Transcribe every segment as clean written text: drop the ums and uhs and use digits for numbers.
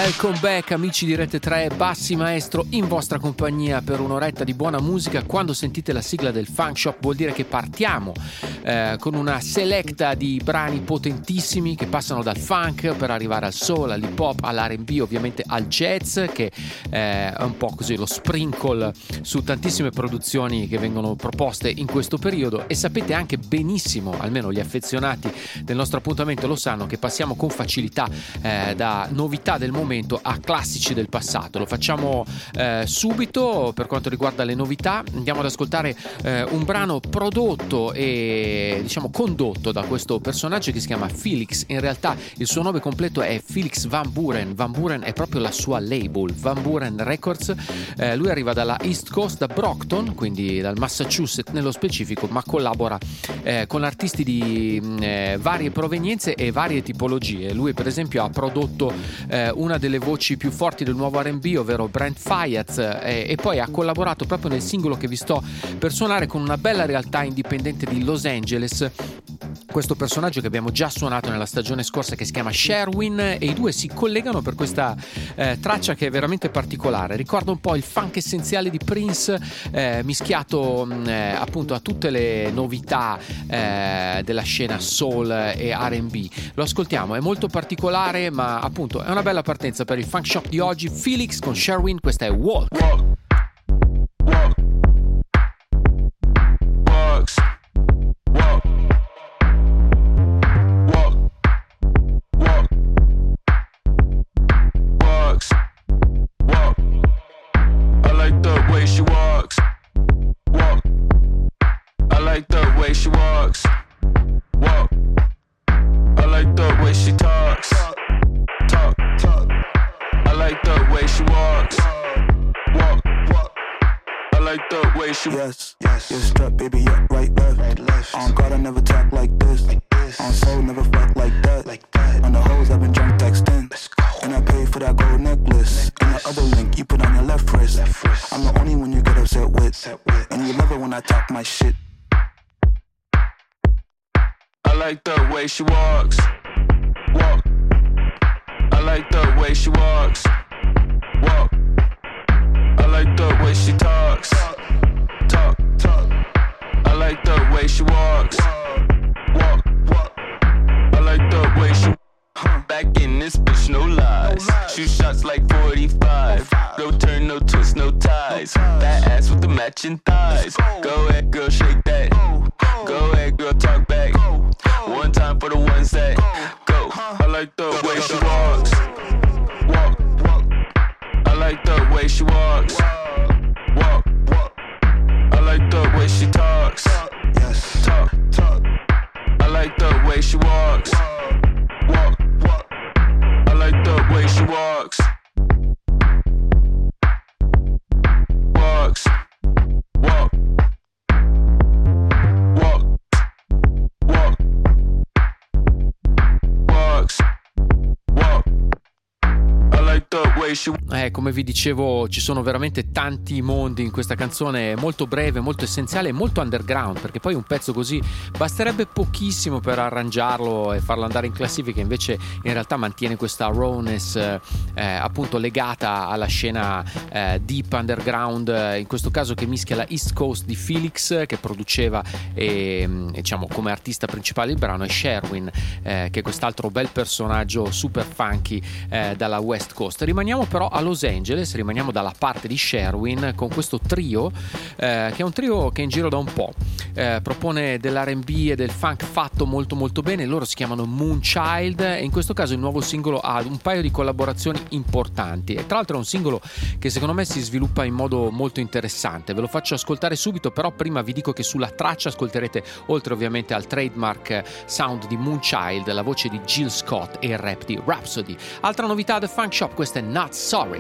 Welcome back amici di Rete 3, Bassi Maestro in vostra compagnia per un'oretta di buona musica. Quando sentite la sigla del Funk Shop vuol dire che partiamo con una selecta di brani potentissimi che passano dal funk per arrivare al soul, all'hip hop, all'R&B, ovviamente al jazz, che è un po' così lo sprinkle su tantissime produzioni che vengono proposte in questo periodo. E sapete anche benissimo, almeno gli affezionati del nostro appuntamento lo sanno, che passiamo con facilità da novità del momento a classici del passato. Lo facciamo subito. Per quanto riguarda le novità, andiamo ad ascoltare un brano prodotto e diciamo condotto da questo personaggio che si chiama Felix. In realtà il suo nome completo è Felix Van Buren. Van Buren è proprio la sua label, Van Buren Records. Lui arriva dalla East Coast, da Brockton, quindi dal Massachusetts nello specifico, ma collabora con artisti di varie provenienze e varie tipologie. Lui per esempio ha prodotto una delle voci più forti del nuovo R&B, ovvero Brent Faiyaz, e poi ha collaborato proprio nel singolo che vi sto per suonare con una bella realtà indipendente di Los Angeles. Questo personaggio che abbiamo già suonato nella stagione scorsa, che si chiama Sherwin, e i due si collegano per questa traccia che è veramente particolare. Ricorda un po' il funk essenziale di Prince mischiato appunto a tutte le novità della scena soul e R&B. Lo ascoltiamo, è molto particolare, ma appunto è una bella partenza per il Funk Shop di oggi. Felix con Sherwin, questa è Walk. Yes, you're strapped, baby, up, right, left. On God, I never talk like this. On soul, never fuck like that. On the hoes, I've been drunk texting. And I paid for that gold necklace. And the other link, you put on your left wrist. I'm the only one you get upset with. And you love it when I talk my shit. I like the way she walks. Walk. I like the way she walks. Walk. I like the way she talks. Talk. I like the way she walks. Walk. I like the way she back in this bitch, no lies. Shoot shots like 45. No turn, no twist, no ties. That ass with the matching thighs. Go ahead, girl, shake that. Go ahead, girl, talk back. One time for the ones that go. I like the way she walks. Walk. I like the way she walks. Walk. I like the way she talks. Yes, Talk. I like the way she walks. Walk. I like the way she walks. Walks. Walk. Walks. Walk. I like the way she Come vi dicevo, ci sono veramente tanti mondi in questa canzone, molto breve, molto essenziale e molto underground, perché poi un pezzo così basterebbe pochissimo per arrangiarlo e farlo andare in classifica. Invece in realtà mantiene questa rawness appunto legata alla scena deep underground, in questo caso che mischia la East Coast di Felix, che produceva e diciamo come artista principale il brano, e Sherwin, che è quest'altro bel personaggio super funky dalla West Coast. Rimaniamo però a Los Angeles, rimaniamo dalla parte di Sherwin con questo trio che è un trio che è in giro da un po', propone dell'R&B e del funk fatto molto molto bene. Loro si chiamano Moonchild e in questo caso il nuovo singolo ha un paio di collaborazioni importanti, e tra l'altro è un singolo che secondo me si sviluppa in modo molto interessante. Ve lo faccio ascoltare subito, però prima vi dico che sulla traccia ascolterete, oltre ovviamente al trademark sound di Moonchild, la voce di Jill Scott e il rap di Rhapsody. Altra novità del Funk Shop, questa è Not Sorry.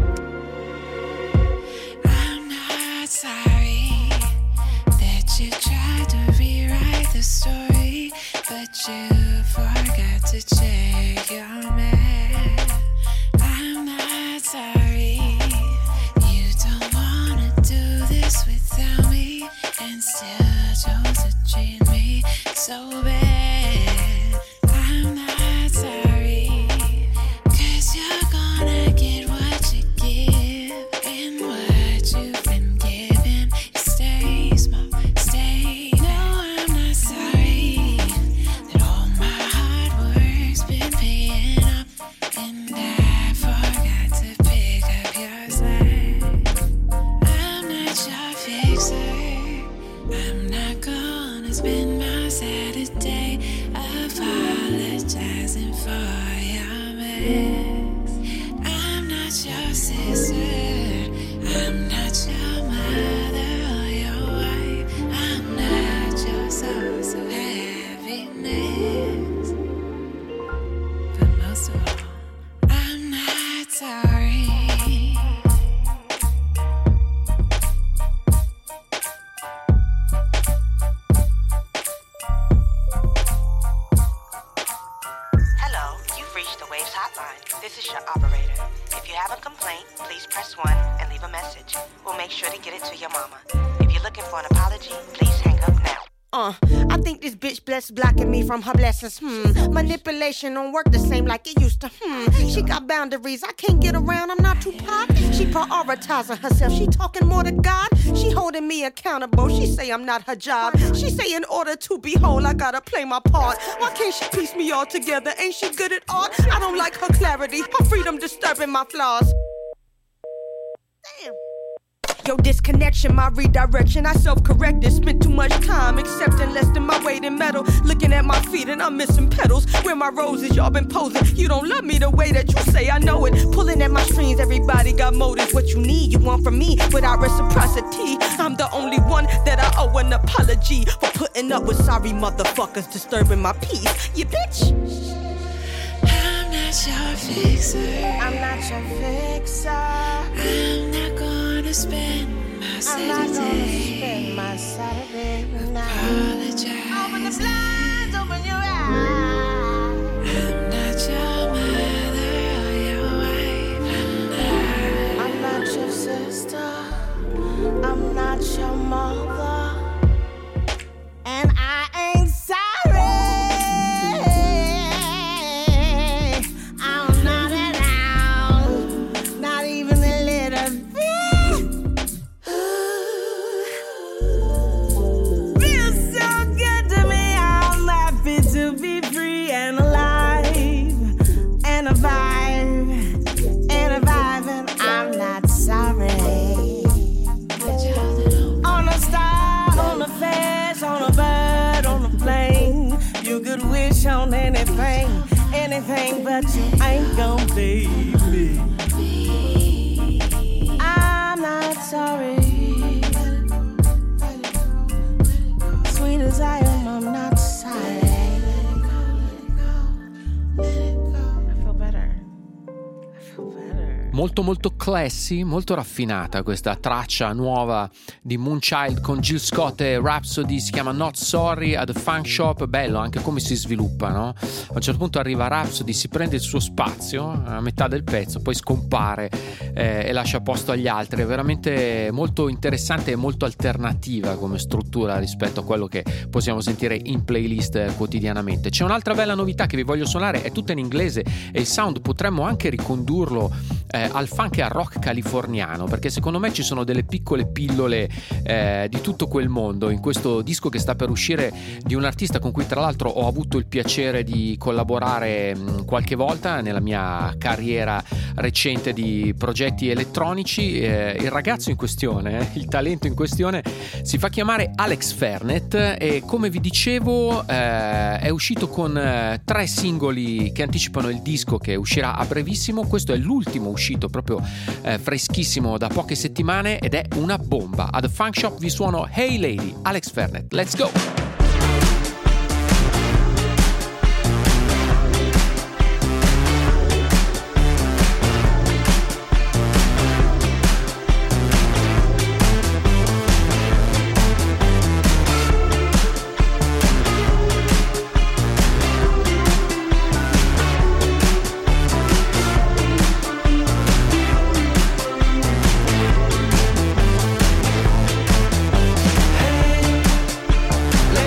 I'm not sorry that you tried to rewrite the story, but you forgot to check your math. I'm not sorry you don't wanna do this without me and still chose to treat me so bad. I'm not sorry, 'cause you're gonna not your fixer. I'm not gonna spend my Saturday apologizing for your mess. I'm not your sister. I'm not your mother or your wife. I'm not your source of happiness. But most of all, I'm not sorry. This is your operator. If you have a complaint, please press 1 and leave a message. We'll make sure to get it to your mama. If you're looking for an apology, please hang up now. I think this bitch blocking me from her blessings. Manipulation don't work the same like it used to. She got boundaries, I can't get around, I'm not Tupac. She prioritizing herself, she talking more to God. She holding me accountable, she say I'm not her job. She say in order to be whole, I gotta play my part. Why can't she piece me all together? Ain't she good at art? I don't like her clarity, her freedom disturbing my flaws. Damn. Yo, disconnection, my redirection, I self-corrected. Spent too much time accepting less than my weight in metal. Looking at my feet and I'm missing petals. Where my roses, y'all been posing. You don't love me the way that you say, I know it. Pulling at my strings, everybody got motives. What you need, you want from me without reciprocity. I'm the only one that I owe an apology for putting up with sorry motherfuckers disturbing my peace. You bitch. I'm not your fixer. I'm not your fixer. I'm not gonna spend my Saturday apologizing. Open the blinds, open your eyes. I'm not your mother or your wife. I'm not your sister. I'm not your mother. And I ain't sorry. I'm not at all. Not even a little bit. Feels so good to me. I'm happy to be free and alive. And a vibe. And a vibe. And I'm not sorry. On a star, on a fast, on a bird, on a plane. You could wish on anything, anything, but you ain't gon' leave me. I'm not sorry. Sweet as I am, I'm not sorry. I feel better. I feel better. Molto molto classy, molto raffinata questa traccia nuova di Moonchild con Jill Scott e Rhapsody, si chiama Not Sorry at the Funk Shop. Bello anche come si sviluppa, no? A un certo punto arriva Rhapsody, si prende il suo spazio a metà del pezzo, poi scompare e lascia posto agli altri. È veramente molto interessante e molto alternativa come struttura rispetto a quello che possiamo sentire in playlist quotidianamente. C'è un'altra bella novità che vi voglio suonare, è tutta in inglese e il sound potremmo anche ricondurlo al funk e al rock californiano, perché secondo me ci sono delle piccole pillole di tutto quel mondo in questo disco che sta per uscire, di un artista con cui tra l'altro ho avuto il piacere di collaborare qualche volta nella mia carriera recente di progetti elettronici. Il ragazzo in questione, il talento in questione si fa chiamare Alex Fernet e, come vi dicevo, è uscito con 3 singoli che anticipano il disco che uscirà a brevissimo. Questo è l'ultimo uscito proprio freschissimo da poche settimane ed è una bomba. A The Funk Shop vi suono Hey Lady, Alex Fernet. Let's go! Hey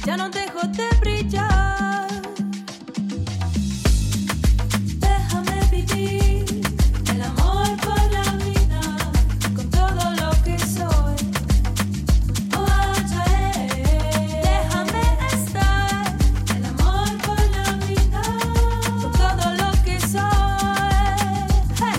ya no dejo de brillar. Déjame vivir el amor por la vida con todo lo que soy. Oh, déjame estar el amor por la vida con todo lo que soy. Hey.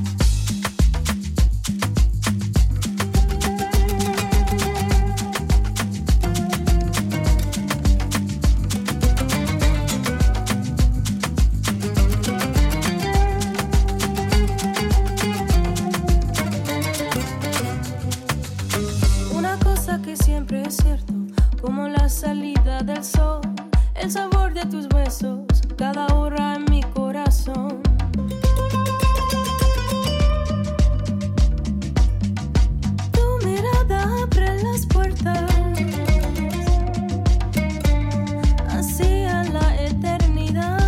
Una cosa que siempre es cierto, como la salida del sol, el sabor de tus besos, cada hora en mi corazón. Tu mirada abre las puertas hacia la eternidad.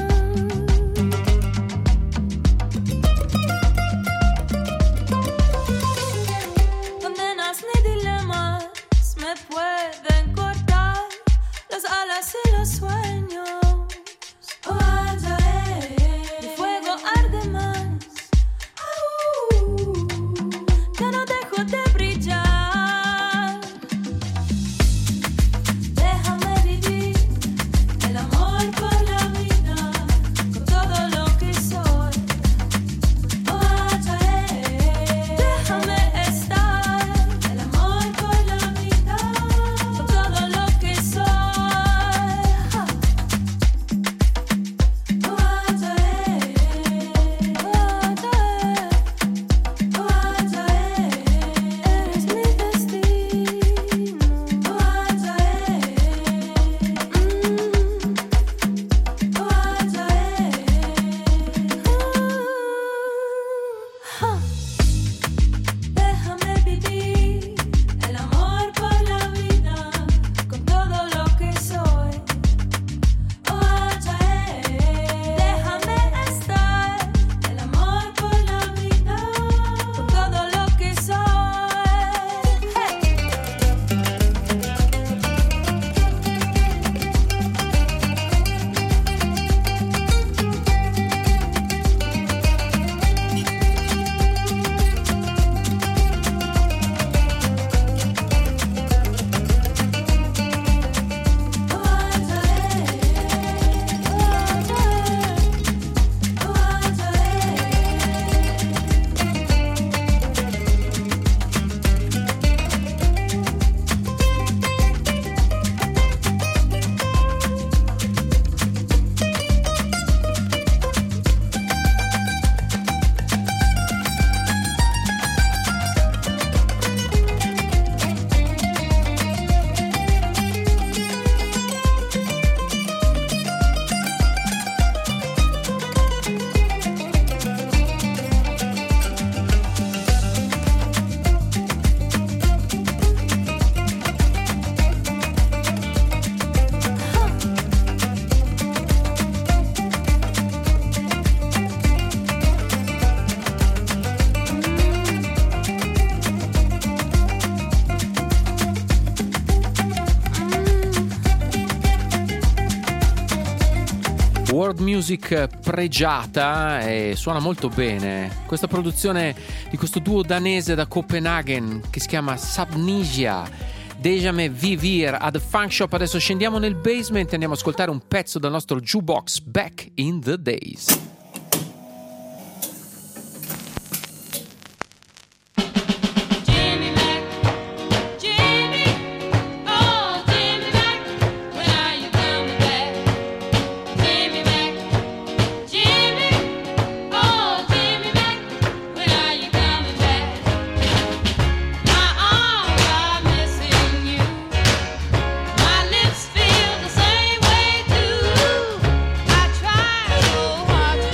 Condenas ni dilemas me pueden cortar las alas y los sueños. Oh, mi fuego arde más. Ya no dejo de brillar. Déjame vivir el amor por la vida con todo lo que soy. Oh, déjame estar el amor por la vida con todo lo que soy. Eres mi destino. Déjame vivir el amor por la vida con todo lo que soy. Déjame estar el amor por la vida con todo lo que soy. Hey. World music pregiata e suona molto bene. Questa produzione di questo duo danese da Copenaghen che si chiama Subnesia. Déjame vivir a The Funk Shop. Adesso scendiamo nel basement e andiamo ad ascoltare un pezzo dal nostro jukebox Back in the Days. Feel the same way too. I try so hard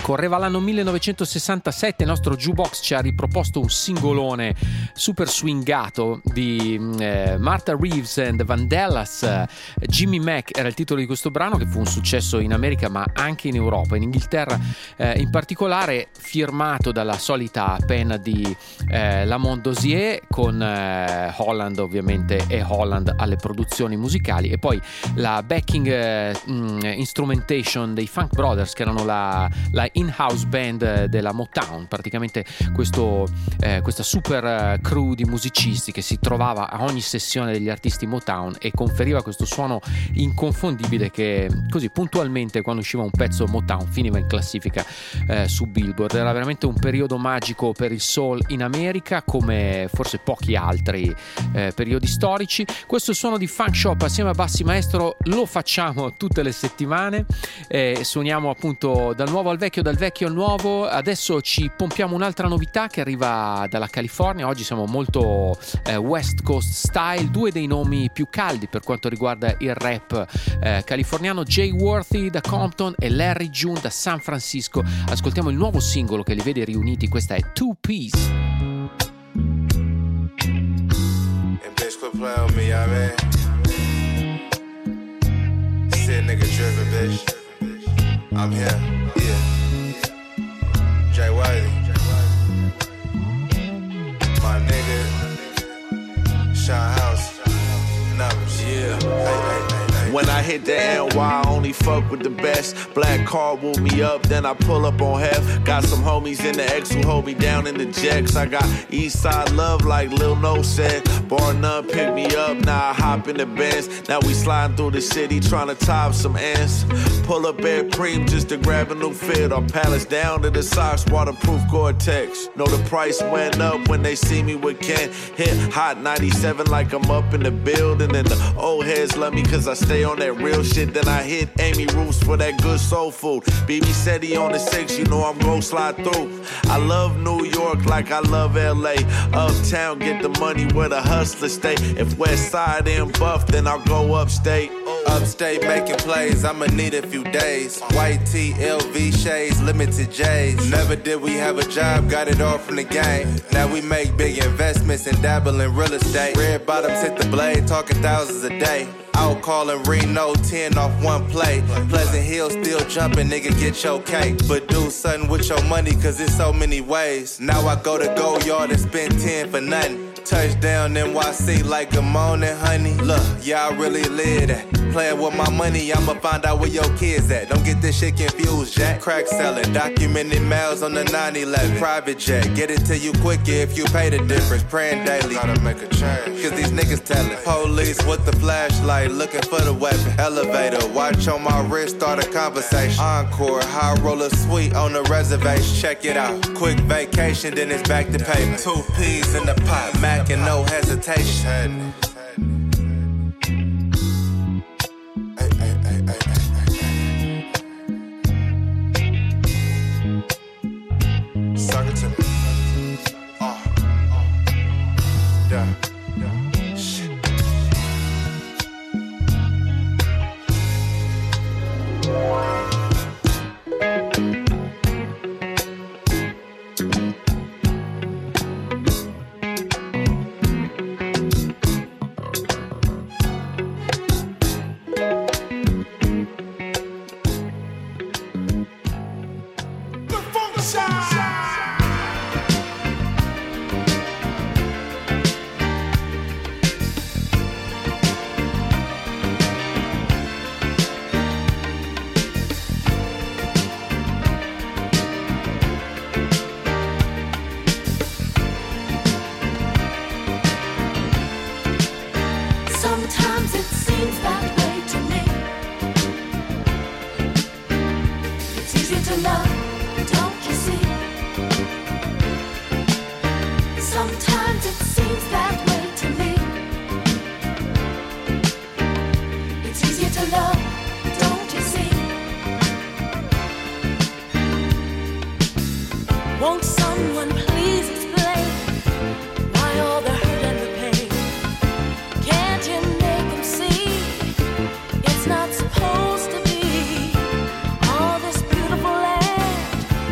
Correva l'anno 1967, il nostro jukebox ci ha riproposto un singolone super swingato di Martha Reeves and the Vandellas. Jimmy Mac era il titolo di questo brano, che fu un successo in America ma anche in Europa, in Inghilterra in particolare, firmato dalla solita penna di Lamont Dozier, con Holland ovviamente, e Holland alle produzioni musicali, e poi la backing instrumentation dei Funk Brothers, che erano la in-house band della Motown, praticamente questa super crew di musicisti che si trovava a ogni sessione degli artisti Motown e conferiva questo suono inconfondibile che così puntualmente, quando usciva un pezzo Motown, finiva in classifica su Billboard. Era veramente un periodo magico per il soul in America, come forse pochi altri periodi storici. Questo suono di Funk Shop assieme a Bassi Maestro lo facciamo tutte le settimane, suoniamo appunto dal nuovo al vecchio, dal vecchio al nuovo. Adesso ci pompiamo un'altra novità che arriva dalla California. Oggi siamo molto West Coast style, due dei nomi più caldi per quanto riguarda il rap californiano, Jay Worthy da Compton e Larry June da San Francisco. Ascoltiamo il nuovo singolo che li vede riuniti, questa è Two Piece. And bitch, quit playing with me, y'all, man. Shit, nigga driven, bitch. I'm here, yeah. Jay Worthy. My nigga. Sean House. Numbers. Yeah. Hey. When I hit the NY, I only fuck with the best. Black car woo me up, then I pull up on half. Got some homies in the X who hold me down in the jacks. I got East Side love like Lil No said. Bar none pick me up, now I hop in the Benz. Now we sliding through the city trying to top some ants. Pull up at Preem just to grab a new fit. Our palace down to the socks, waterproof Gore-Tex. Know the price went up when they see me with Ken. Hit Hot 97 like I'm up in the building. And the old heads love me cause I stay on that real shit. Then I hit Amy Roos for that good soul food. BB said he on the 6, you know I'm gon' slide through. I love New York like I love LA. Uptown get the money where the hustlers stay. If West Side ain't buff, then I'll go upstate. Upstate making plays, I'ma need a few days. White tee, LV shades, limited J's. Never did we have a job, got it all from the game. Now we make big investments and dabble in real estate. Red bottoms hit the blade, talking thousands a day. Out calling Reno, 10 off one play. Pleasant Hill still jumping, nigga, get your cake. But do something with your money, cause it's so many ways. Now I go to Go Yard and spend 10 for nothing. Touchdown NYC like good morning, honey. Look, y'all really live that. Playing with my money, I'ma find out where your kids at. Don't get this shit confused, Jack. Crack selling, documented miles on the 911. Private jet, get it to you quicker if you pay the difference. Praying daily, gotta make a change. Cause these niggas tellin'. Police with the flashlight, looking for the weapon. Elevator, watch on my wrist, start a conversation. Encore, high roller suite on the reservation. Check it out. Quick vacation, then it's back to payment. 2 P's in the pot, Mac and no hesitation. Suck it to me. Yeah. Shit. Sometimes it seems that way to me. It's easy to love, don't you see? Sometimes it seems that way to me. It's easier to love, don't you see? Won't someone please explain why all the hurt and the pain? Can't you make them see it's not supposed to be all this beautiful land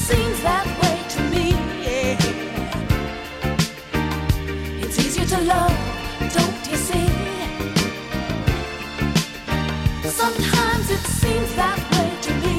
seems that way to me. It's easier to love, don't you see? Sometimes it seems that way to me.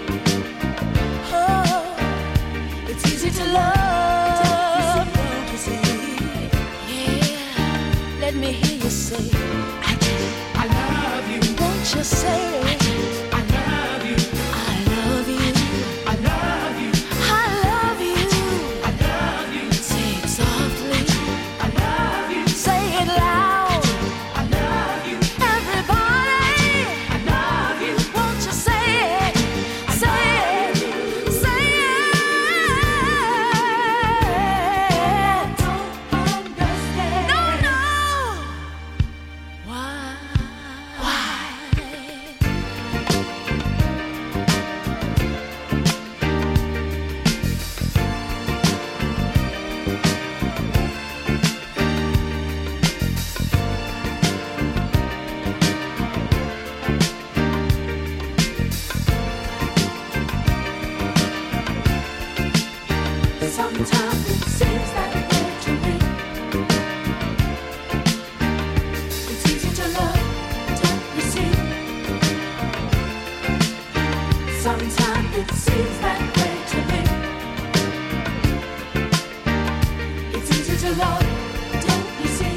Oh, it's easy to love, don't you see? Yeah, let me hear you say, I love you. Won't you say, I love you. I love you. I love you. I love you. I love you. Say it softly. I love you. Say it loud. I love you. Everybody. I love you. Won't you say it? Say it. Say it. Don't understand. No, no. Why? Sometimes it seems that way to me. It's easy to love, don't you see? Sometimes it seems that way to me. It's easy to love, don't you see?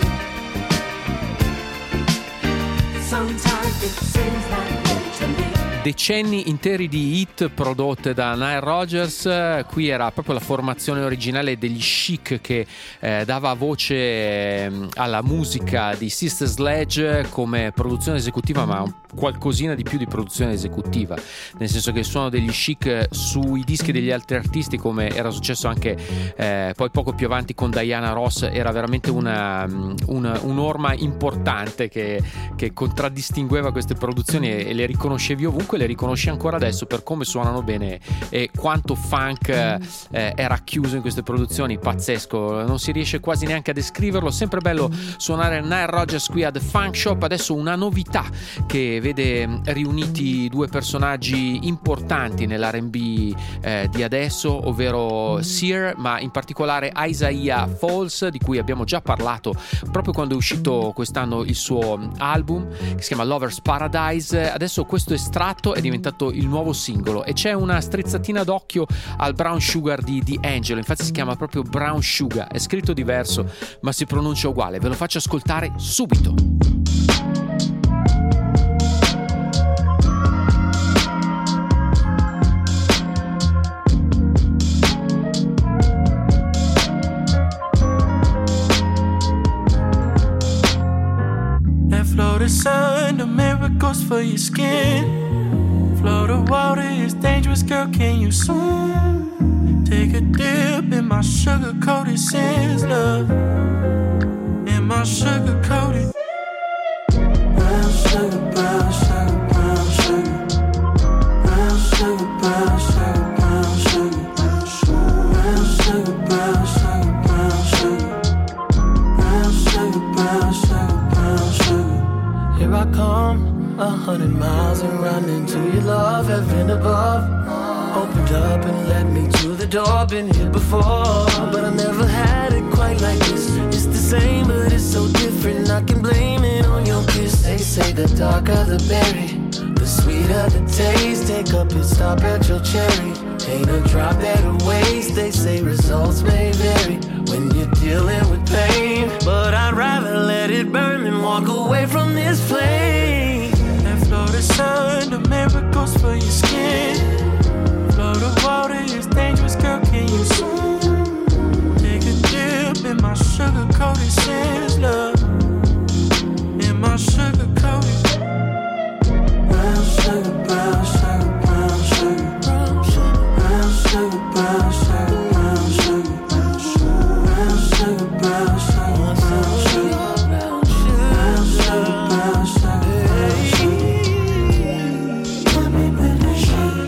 Sometimes it seems that way to me. Decenni interi di hit prodotte da Nile Rodgers. Qui era proprio la formazione originale degli Chic che dava voce alla musica di Sister Sledge come produzione esecutiva, ma qualcosina di più di produzione esecutiva, nel senso che il suono degli Chic sui dischi degli altri artisti, come era successo anche poi poco più avanti con Diana Ross, era veramente un'orma importante che contraddistingueva queste produzioni e le riconoscevi ovunque, le riconosci ancora adesso per come suonano bene e quanto funk è racchiuso in queste produzioni. Pazzesco, non si riesce quasi neanche a descriverlo. Sempre bello suonare Nile Rodgers qui a The Funk Shop. Adesso una novità che vede riuniti due personaggi importanti nell'R&B di adesso, ovvero Sear, ma in particolare Isaiah Falls, di cui abbiamo già parlato proprio quando è uscito quest'anno il suo album che si chiama Lover's Paradise. Adesso questo estratto è diventato il nuovo singolo e c'è una strizzatina d'occhio al Brown Sugar di D'Angelo, infatti si chiama proprio Brown Sugar, è scritto diverso ma si pronuncia uguale. Ve lo faccio ascoltare subito. Florida sun, the miracles for your skin. Florida water is dangerous, girl, can you swim? Take a dip in my sugar-coated Sizzler. In my sugar-coated brown sugar, brown sugar, brown sugar. Brown sugar, brown sugar, brown sugar. Brown sugar, brown sugar, brown sugar. Brown sugar, brown sugar, brown sugar. Here I come, 100 miles and run into your love, heaven above. Opened up and led me to the door. Been here before, but I never had it quite like this. It's the same, but it's so different. I can blame it on your kiss. They say the darker the berry, the sweeter the taste. Take a pit stop at your cherry. Ain't a drop that'll waste. They say results may vary when you're dealing with pain, but I'd rather let it burn than walk away from this flame. And Florida sun, the miracles for your skin. Florida water is dangerous, girl, can you swim? Take a dip in my sugar-coated Sizzler. In my sugar-coated brown sugar, brown sugar, brown sugar. Brown sugar, brown sugar, brown sugar. Brown sugar, brown sugar, brown sugar. Brown sugar, brown sugar, brown sugar. Put me with the sugar.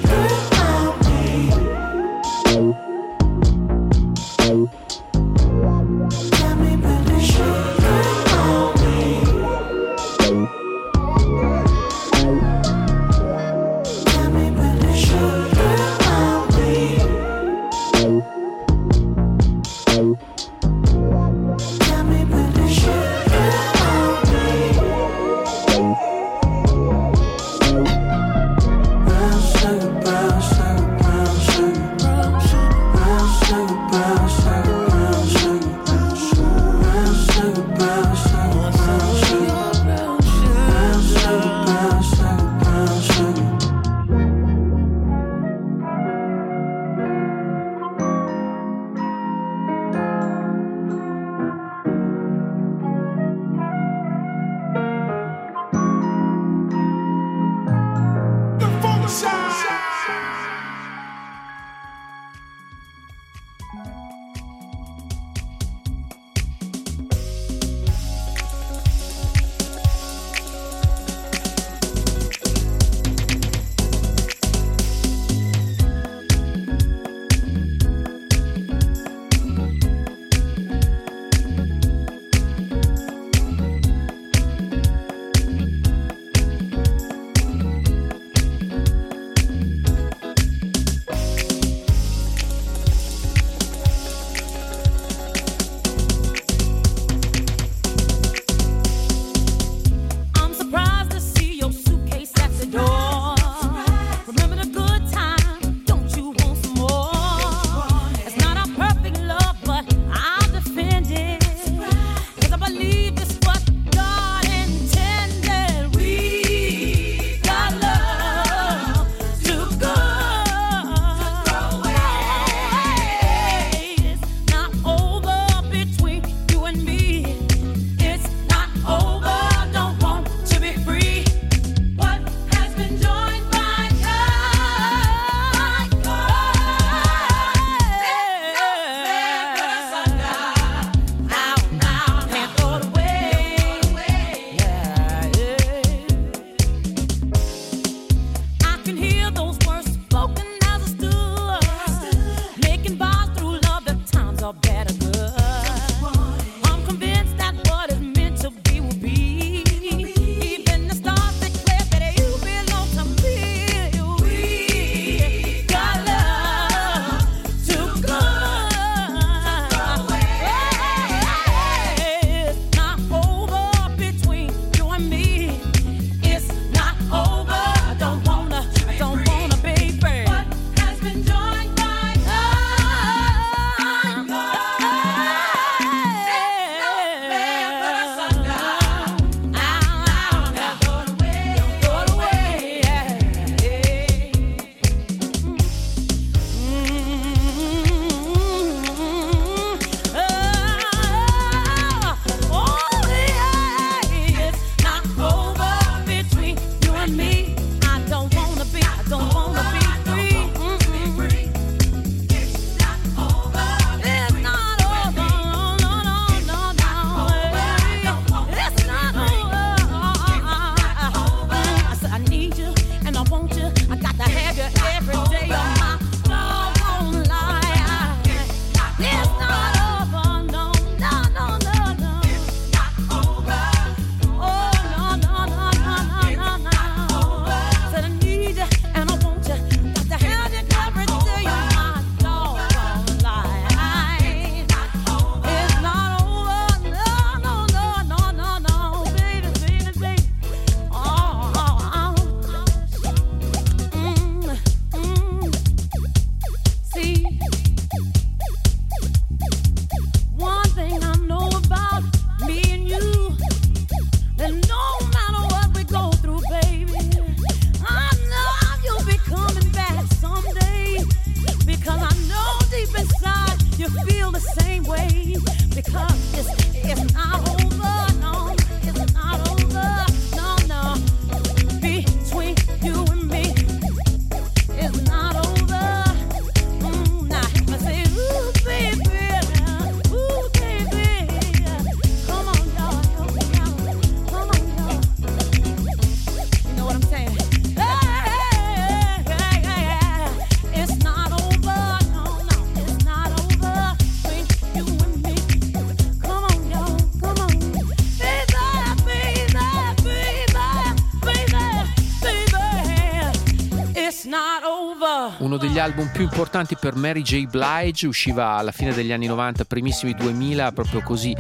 Uno degli album più importanti per Mary J. Blige, usciva alla fine degli anni 90, primissimi 2000, proprio così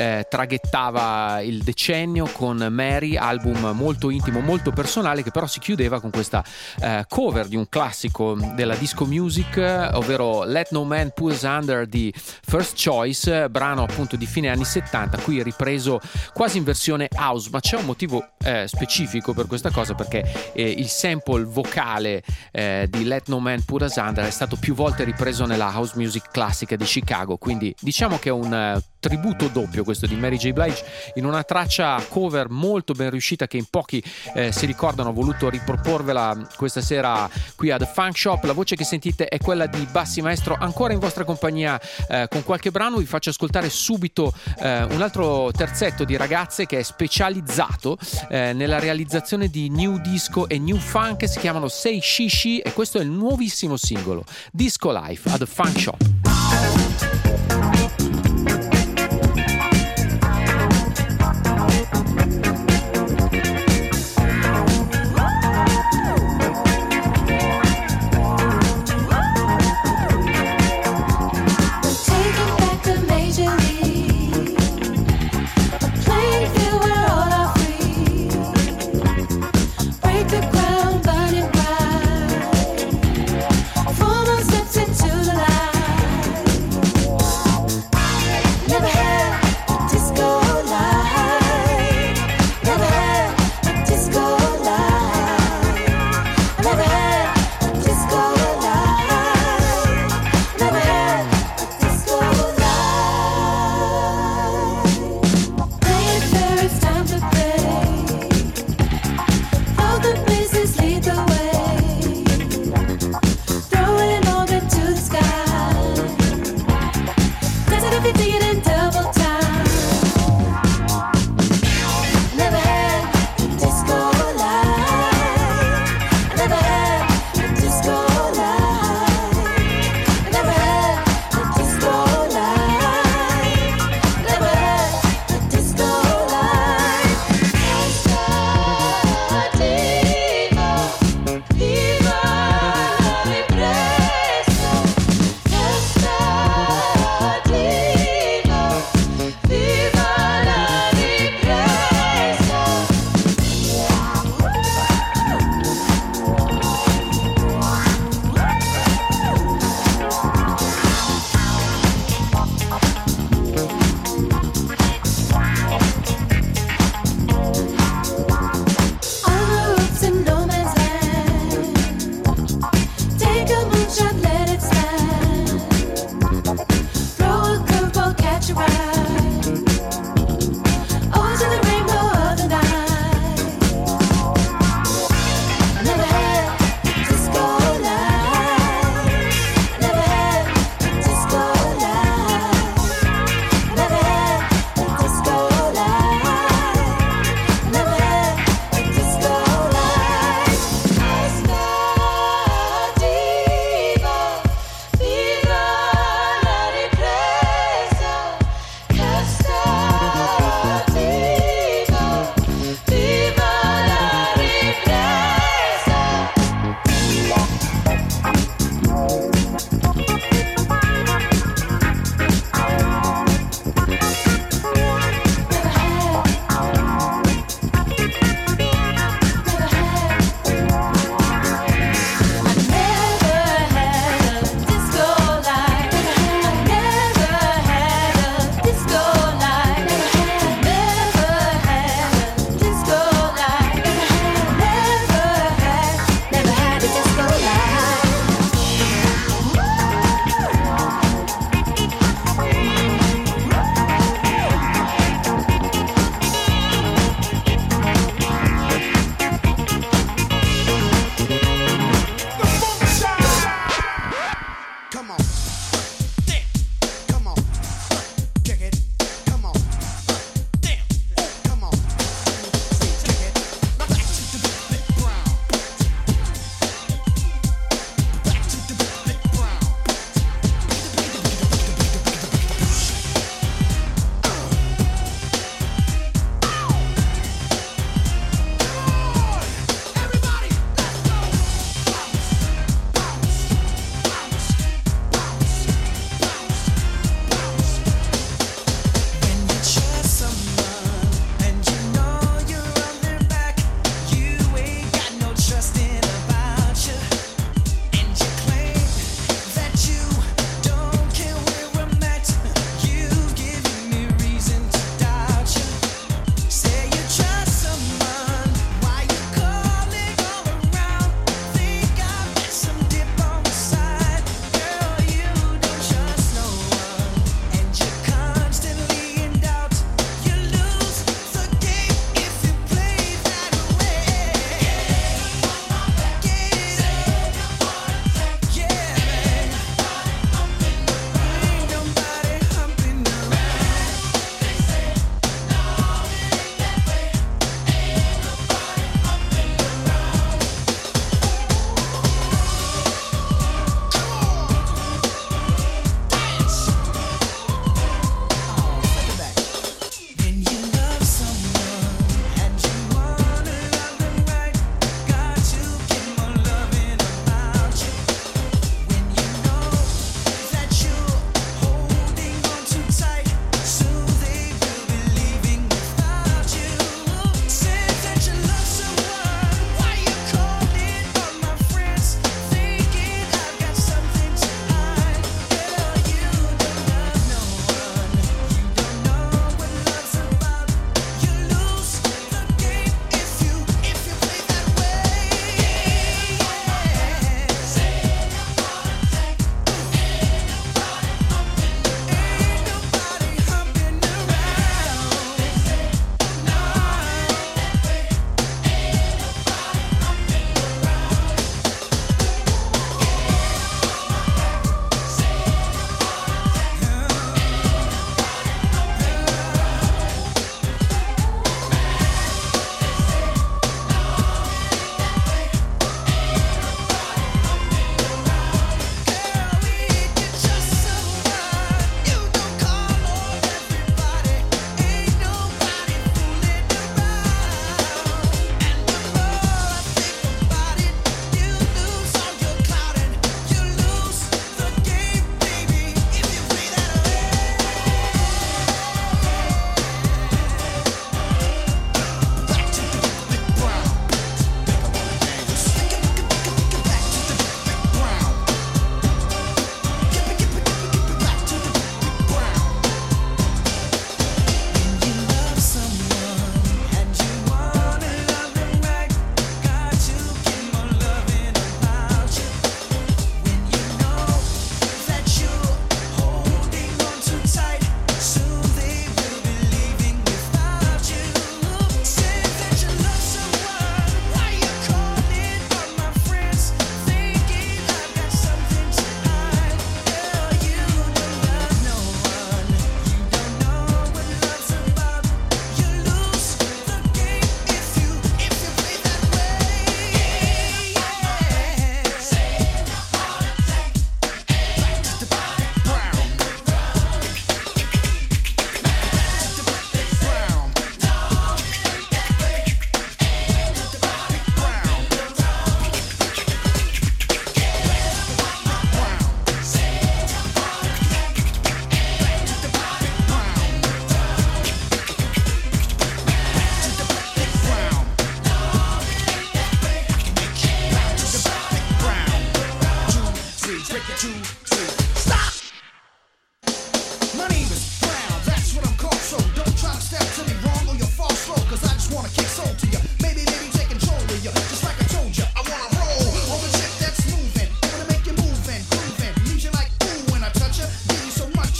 traghettava il decennio con Mary, album molto intimo, molto personale, che però si chiudeva con questa cover di un classico della disco music, ovvero Let No Man Put Us Under di First Choice, brano appunto di fine anni 70, qui ripreso quasi in versione house, ma c'è un motivo specifico per questa cosa, perché il sample vocale di Let No Man Put Us Under è stato più volte ripreso nella house music classica di Chicago, quindi diciamo che è un tributo doppio questo di Mary J. Blige in una traccia cover molto ben riuscita che in pochi si ricordano. Ho voluto riproporvela questa sera qui a The Funk Shop. La voce che sentite è quella di Bassi Maestro, ancora in vostra compagnia con qualche brano. Vi faccio ascoltare subito un altro terzetto di ragazze che è specializzato nella realizzazione di new disco e new funk. Si chiamano Say She She e questo è il nuovissimo singolo Disco Life a The Funk Shop. Into the light.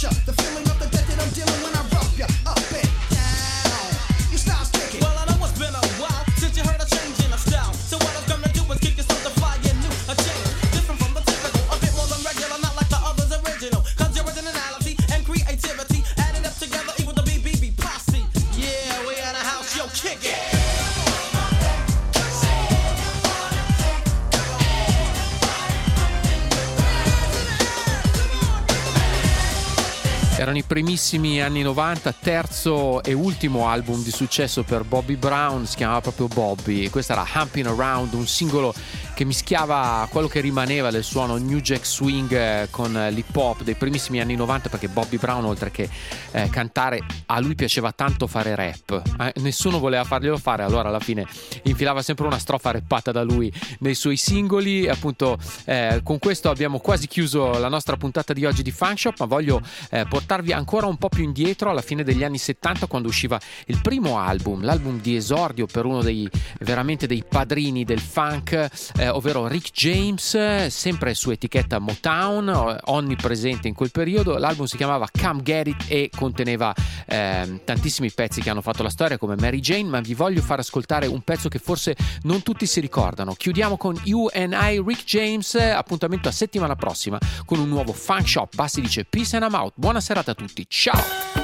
ya. The feeling of the death that I'm dealing when I rough ya up and down. You stop kicking. Well, I know it's been a while since you heard a change in the style. So what I'm gonna do is kick you something fly and new, a change different from the typical, a bit more than regular, not like the others original. Cause your originality and creativity added up together equal the BBB posse. Yeah, we in the house, yo, kick it. Erano i primissimi anni 90, terzo e ultimo album di successo per Bobby Brown, si chiamava proprio Bobby. Questa era Humping Around, un singolo che mischiava quello che rimaneva del suono New Jack Swing con l'hip hop dei primissimi anni 90, perché Bobby Brown, oltre che cantare, a lui piaceva tanto fare rap. Nessuno voleva farglielo fare, allora alla fine infilava sempre una strofa rappata da lui nei suoi singoli. Appunto, con questo abbiamo quasi chiuso la nostra puntata di oggi di Funk Shop, ma voglio portarvi ancora un po' più indietro, alla fine degli anni 70, quando usciva il primo album, l'album di esordio per uno dei veramente dei padrini del funk, ovvero Rick James, sempre su etichetta Motown, onnipresente in quel periodo. L'album si chiamava Come Get It e conteneva tantissimi pezzi che hanno fatto la storia, come Mary Jane, ma vi voglio far ascoltare un pezzo che forse non tutti si ricordano. Chiudiamo con You and I, Rick James. Appuntamento a settimana prossima con un nuovo Funk Shop. Bassi dice peace and I'm out. Buona serata a tutti, ciao!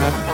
Bye.